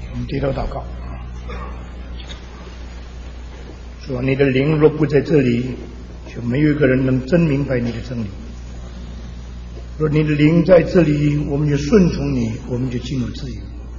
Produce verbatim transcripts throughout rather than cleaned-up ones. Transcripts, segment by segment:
我们低头祷告。主啊，你的灵若不在这里，就没有一个人能真明白你的真理。若你的灵在这里，我们就顺从你，我们就进入自由。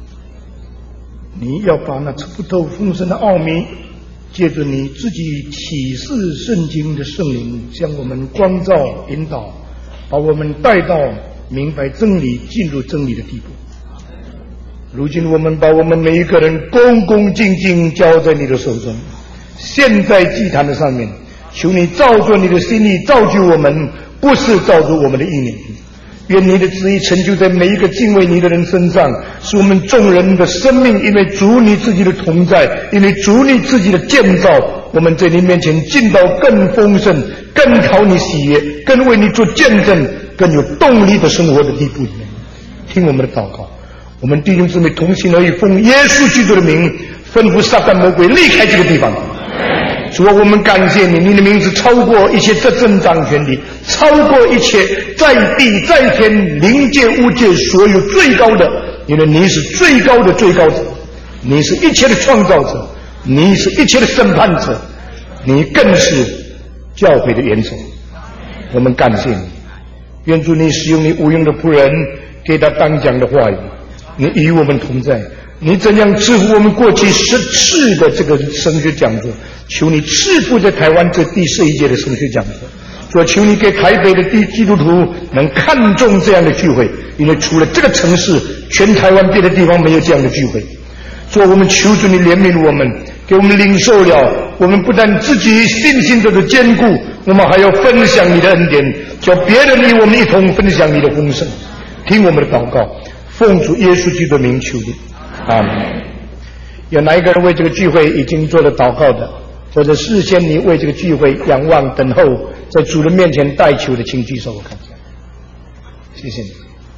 你要把那测不透风声的奥秘，借着你自己启示圣经的圣灵，将我们光照引导，把我们带到明白真理、进入真理的地步。如今我们把我们每一个人恭恭敬敬交在你的手中，献在祭坛的上面，求你照着你的心意造就我们，不是照着我们的意念。愿你的旨意成就在每一个敬畏你的人身上，使我们众人的生命因为主你自己的同在，因为主你自己的建造，我们在你面前进到更丰盛、更讨你喜悦、更为你做见证、更有动力的生活的地步里面。听我们的祷告，我们弟兄姊妹同心而语，奉耶稣基督的名吩咐撒旦魔鬼离开这个地方。主啊，我们感谢你，你的名字超过一切执政掌权的，超过一切在地在天灵界物界所有最高的，因为你是最高的最高者，你是一切的创造者，你是一切的审判者，你更是教会的元首。我们感谢你，愿主你使用你无用的仆人给他当讲的话语，你与我们同在，你怎样赐福我们过去十次的这个神学讲座，求你赐福在台湾这第十一届的神学讲座。说求你给台北的基督徒能看重这样的聚会，因为除了这个城市，全台湾别的地方没有这样的聚会。说我们求主你怜悯我们，给我们领受了，我们不但自己信心得到坚固，我们还要分享你的恩典，叫别人与我们一同分享你的丰盛。听我们的祷告，奉主耶稣基督的名求你，阿们。有哪一个人为这个聚会已经做了祷告的，或者事先你为这个聚会仰望等候，在主人面前代求的，请举手，我看一下。谢谢你。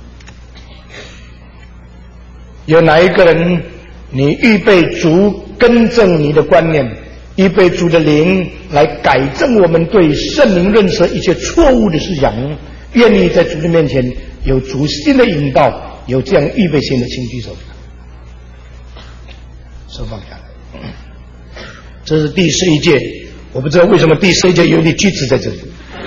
有哪一个人你预备主更正你的观念，预备主的灵来改正我们对圣灵认识一切错误的思想，愿意在主的面前有主新的引导，有这样预备性的，请举手。手放下来。这是第十一届，我不知道为什么第十一届有你句子在这里。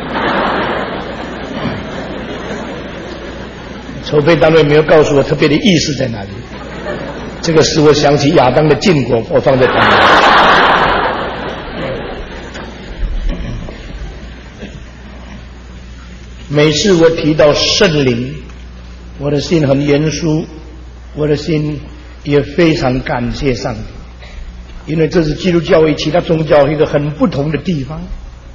筹备单位没有告诉我特别的意思在哪里，这个使我想起亚当的禁果，我放在旁边。每次我提到圣灵，我的心很严肃，我的心也非常感谢上帝，因为这是基督教与其他宗教一个很不同的地方。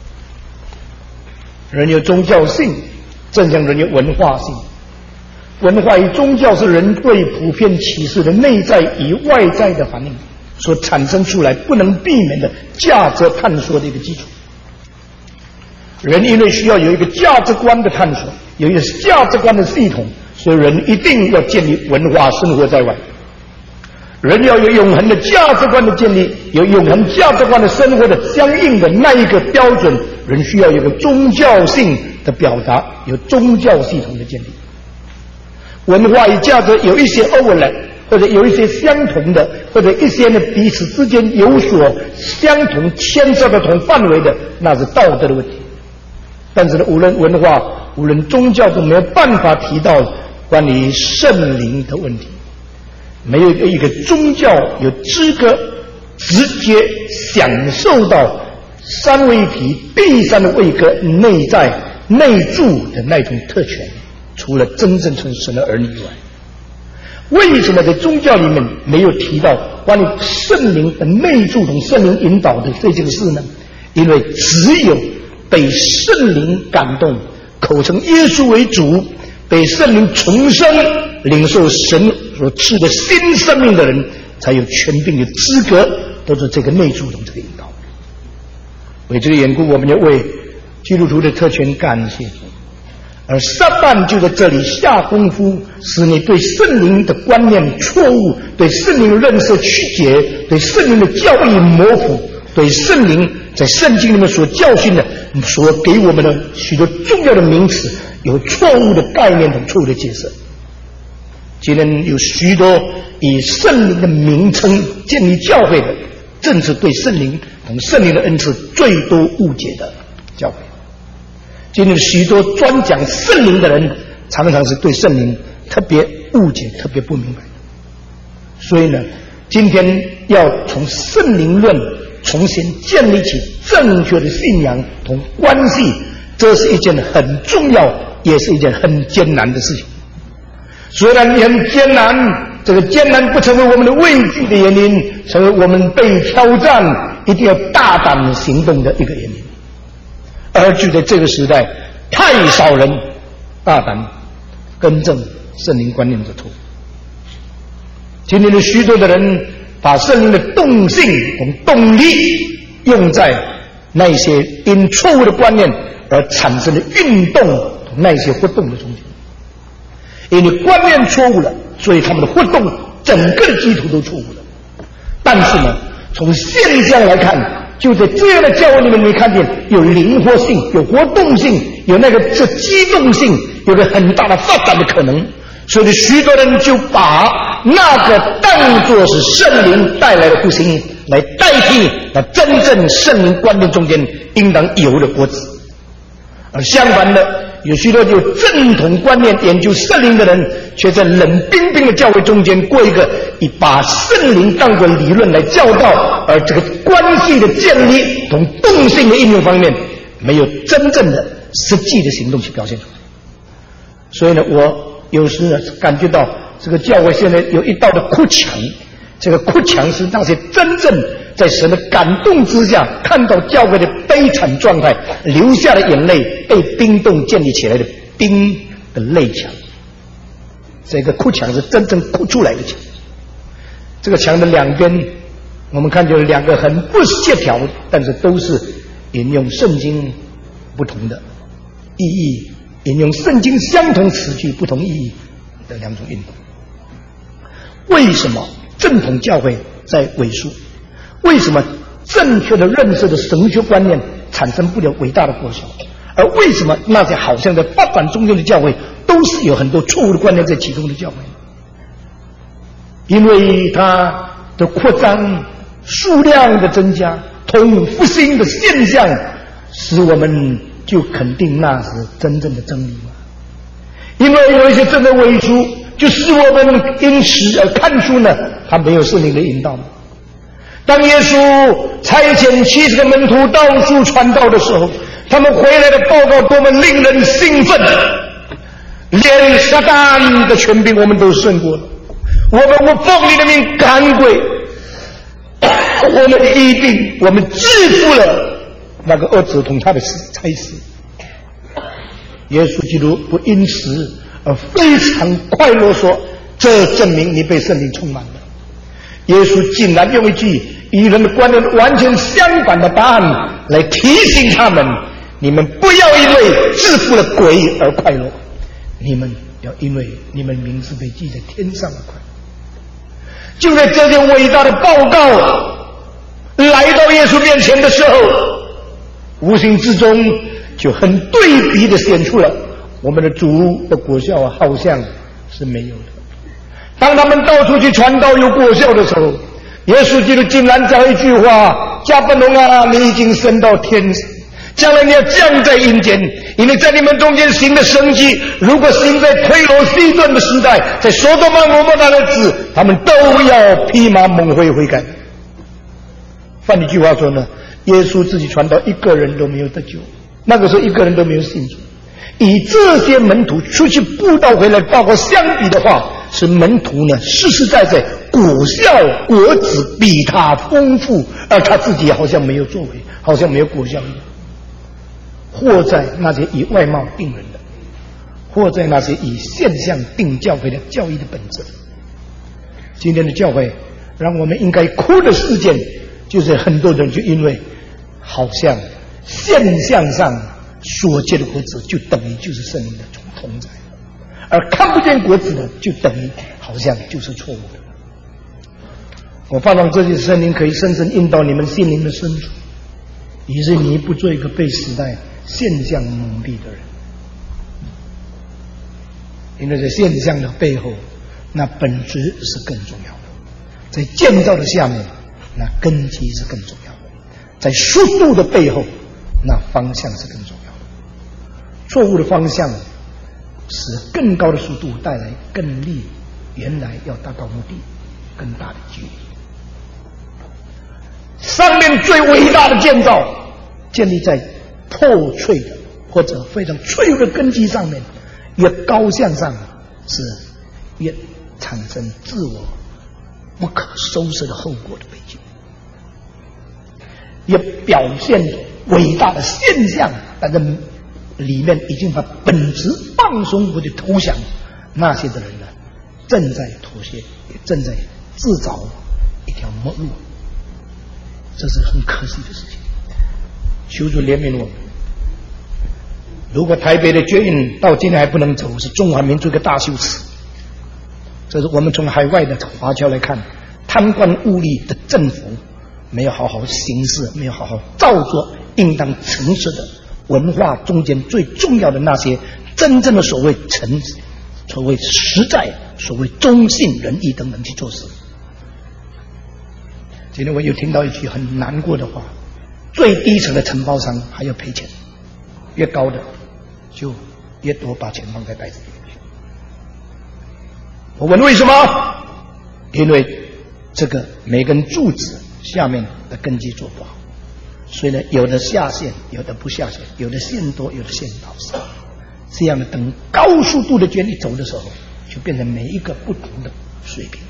人有宗教性，正像人有文化性。文化与宗教是人对普遍启示的内在与外在的反应所产生出来不能避免的价值探索的一个基础。人因为需要有一个价值观的探索，有一个价值观的系统，所以人一定要建立文化生活在外。人要有永恒的价值观的建立，有永恒价值观的生活的相应的那一个标准，人需要有个宗教性的表达，有宗教系统的建立。文化与价值有一些 overlap， 或者有一些相同的，或者一些呢彼此之间有所相同牵涉的同范围的，那是道德的问题。但是呢，无论文化无论宗教都没有办法提到关于圣灵的问题。没有一个宗教有资格直接享受到三位一体第三的位格内在内住的那种特权，除了真正成神的儿女以外。为什么在宗教里面没有提到关于圣灵的内住同圣灵引导的这件事呢？因为只有被圣灵感动，口称耶稣为主，被圣灵重生，领受神所赐的新生命的人，才有权柄的资格都是这个内住同这个引导。为这个缘故，我们要为基督徒的特权感谢主。而撒旦就在这里下功夫，使你对圣灵的观念错误，对圣灵的认识曲解，对圣灵的教义模糊，对圣灵在圣经里面所教训的，所给我们的许多重要的名词有错误的概念和错误的解释。 今天有许多以圣灵的名称建立教会的，正是对圣灵同圣灵的恩赐最多误解的教会。今天许多专讲圣灵的人，常常是对圣灵特别误解、特别不明白。所以呢，今天要从圣灵论重新建立起正确的信仰同关系，这是一件很重要，也是一件很艰难的事情。虽然很艰难，这个艰难不成为我们的畏惧的原因，成为我们被挑战一定要大胆行动的一个原因。而就在这个时代，太少人大胆更正圣灵观念的错误。今天的许多的人把圣灵的动性和动力用在那些因错误的观念而产生的运动和那些活动的中间。因为观念错误了，所以他们的活动整个的基础都错误了。但是呢，从现象来看，就在这样的教会里面，你看见有灵活性、有活动性、有那个这机动性，有个很大的发展的可能。所以许多人就把那个当作是圣灵带来的复兴，来代替那真正圣灵观念中间应当有的果子。而相反的，有许多有正统观念研究圣灵的人，却在冷冰冰的教会中间过一个以把圣灵当作理论来教导，而这个关系的建立同动性的应用方面，没有真正的实际的行动去表现出来。所以呢，我有时呢感觉到这个教会现在有一道的哭墙，这个哭墙是那些真正在神的感动之下，看到教会的悲惨状态，流下的眼泪被冰冻建立起来的冰的泪墙。这个哭墙是真正哭出来的墙。这个墙的两边，我们看见两个很不协调，但是都是引用圣经不同的意义，引用圣经相同词句不同意义的两种运动。为什么正统教会在萎缩？为什么正确的认识的神学观念产生不了伟大的果效？而为什么那些好像在发展中间的教会都是有很多错误的观念在其中的教会？因为它的扩张、数量的增加同复兴的现象，使我们就肯定那是真正的真理吗？因为有一些真的萎缩，就使我们因此而看出呢，他没有圣灵的引导吗？当耶稣差遣七十个门徒到处传道的时候，他们回来的报告多么令人兴奋，连撒旦的权柄我们都胜过了，我们我奉你的名赶鬼，我们一定我们制服了那个恶者同他的差事。耶稣基督不因此而非常快乐说，这证明你被圣灵充满了。耶稣竟然用一句与人的观念完全相反的答案来提醒他们，你们不要因为制服了鬼而快乐，你们要因为你们名字被记在天上而快乐。就在这件伟大的报告来到耶稣面前的时候，无形之中就很对比的显出了我们的主的果效啊，好像是没有的。当他们到处去传道有果效的时候，耶稣基督竟然讲一句话：加百农啊，你已经升到天上，将来你要降在阴间，因为在你们中间行的神迹，如果行在推罗西顿的时代，在所多玛蛾摩那的子，他们都要披麻蒙灰悔改。换一句话说呢，耶稣自己传道一个人都没有得救，那个时候一个人都没有信主。以这些门徒出去布道回来报告相比的话，是门徒呢实实在在果效果子比他丰富，而他自己好像没有作为，好像没有果效一样。或在那些以外貌定人的，或在那些以现象定教会的教义的本质。今天的教会让我们应该哭的事件，就是很多人就因为好像现象上所结的果子就等于就是圣灵的同在，而看不见果子的就等于好像就是错误的。我盼望这些圣灵可以深深引导你们心灵的深处，以致你不做一个被时代现象蒙蔽的人。因为在现象的背后那本质是更重要的。在建造的下面，那根基是更重要的。在速度的背后，那方向是更重要的。错误的方向使更高的速度带来更离原来要达到目的更大的距离。上面最伟大的建造建立在破碎的或者非常脆弱的根基上面，越高向上是越产生自我不可收拾的后果的背景，也表现伟大的现象，但是里面已经把本质放松或者投降，那些的人呢，正在妥协，也正在自找一条末路，这是很可惜的事情。求主怜悯我们。如果台北的捷运到今天还不能走，是中华民族一个大羞耻。这是我们从海外的华侨来看，贪官污吏的政府没有好好行事，没有好好照做应当诚实的文化中间最重要的那些真正的所谓诚、所谓实在、所谓忠信仁义等等去做事。今天我有听到一句很难过的话，最低层的承包商还要赔钱，越高的就越多把钱放在袋子里面去。我问为什么？因为这个每根柱子下面的根基做不好，所以呢，有的下陷，有的不下陷，有的陷多，有的陷少。这样的等高速度的卷力走的时候，就变成每一个不同的水平。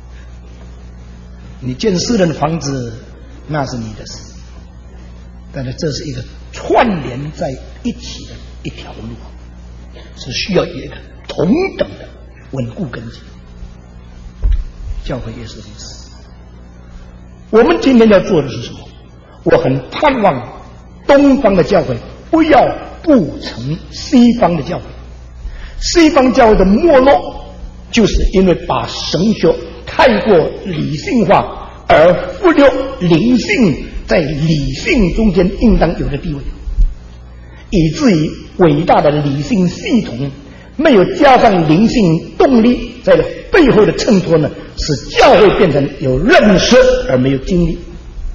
你建私人的房子，那是你的事，但是这是一个串联在一起的一条路，是需要一个同等的稳固根基。教会也是如此。我们今天要做的是什么？我很盼望东方的教会不要步成西方的教会。西方教会的没落，就是因为把神学太过理性化，而忽略灵性在理性中间应当有的地位，以至于伟大的理性系统没有加上灵性动力在背后的衬托呢，使教会变成有认识而没有经历。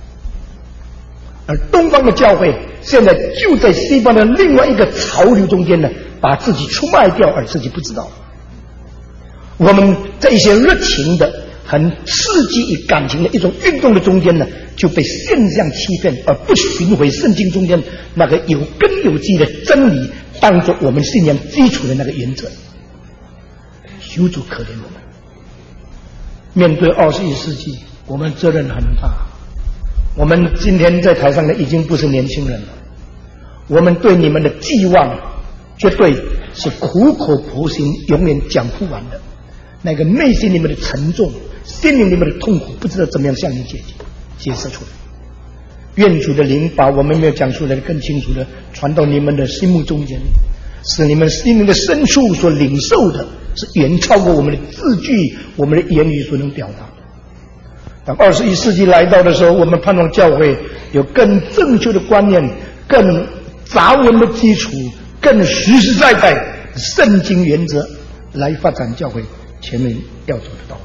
而东方的教会现在就在西方的另外一个潮流中间呢，把自己出卖掉而自己不知道。我们在一些热情的很刺激与感情的一种运动的中间呢，就被现象欺骗，而不寻回圣经中间那个有根有基的真理当作我们信仰基础的那个原则。求主可怜我们。面对二十一世纪，我们责任很大。我们今天在台上的已经不是年轻人了，我们对你们的寄望绝对是苦口婆心，永远讲不完的。那个内心里面的沉重，心灵里面的痛苦，不知道怎么样向你解解释出来。愿主的灵把我们没有讲出来的更清楚的传到你们的心目中间，使你们心灵的深处所领受的是远超过我们的字句、我们的言语所能表达的。当二十一世纪来到的时候，我们盼望教会有更正确的观念、更杂文的基础、更实实在在的圣经原则来发展教会前面要走的道路。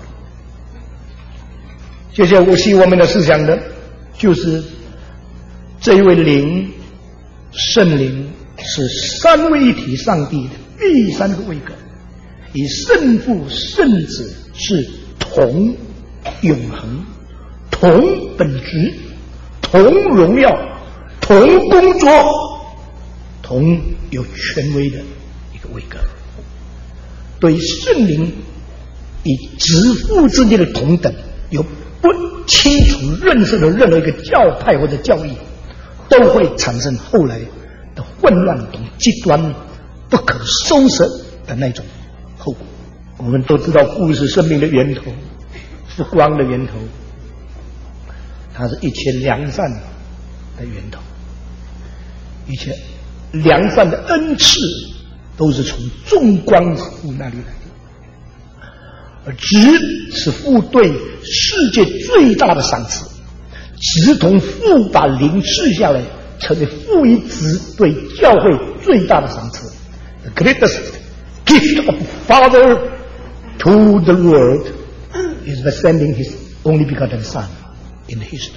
接下来我希望我们的思想的就是这一位灵圣灵是三位一体上帝的第三个位格，以圣父圣子是同永恒、同本质、同荣耀、同工作、同有权威的一个位格。对圣灵以子父之间的同等有不清楚认识的任何一个教派或者教义，都会产生后来的混乱同极端不可收拾的那种后果。我们都知道故事生命的源头是光的源头，它是一切良善的源头，一切良善的恩赐都是从众光之父那里来的，而子是父对世界最大的赏赐，子同父把灵赐下来，成为父与子对教会最大的赏赐。The greatest gift of Father to the world is by sending his only begotten Son in history.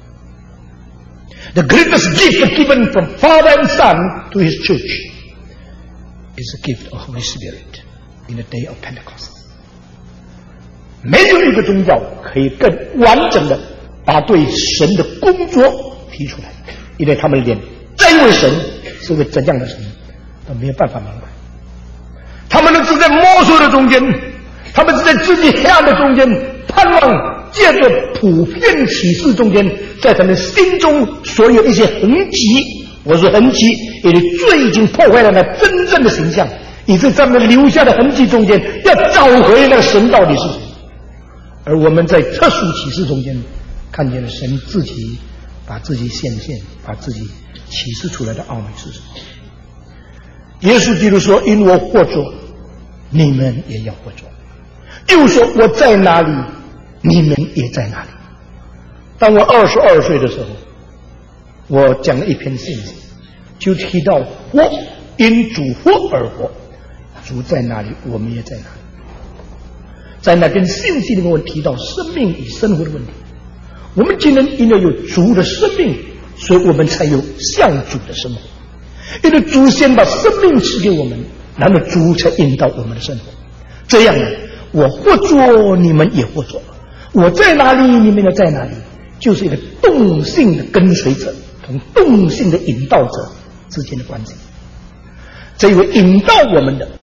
The greatest gift given from Father and Son to his church is the gift of Holy Spirit in the day of Pentecost. 没有一个宗教可以更完整的把对神的工作提出来，因为他们连这位神是个怎样的神都没有办法明白。他们是在摸索的中间，他们是在自己黑暗的中间，盼望借着普遍启示中间，在他们心中所有一些痕迹，我说痕迹，因为罪已经破坏了那真正的形象，以致在他们留下的痕迹中间，要找回那个神到底是谁。而我们在特殊启示中间，看见了神自己把自己显现，把自己启示出来的奥秘是什么。耶稣基督说：“因我活着，你们也要活着。”又说：“我在哪里，你们也在哪里。”当我二十二岁的时候，我讲了一篇信息，就提到活，因主活而活，主在哪里，我们也在哪里。在那篇信息里面，我提到生命与生活的问题。我们今天因为有主的生命，所以我们才有像主的生活。因为主先把生命赐给我们，然后主才引导我们的生活。这样呢，我或做，你们也或做；我在哪里，你们也在哪里，就是一个动性的跟随者同动性的引导者之间的关系。这一位引导我们的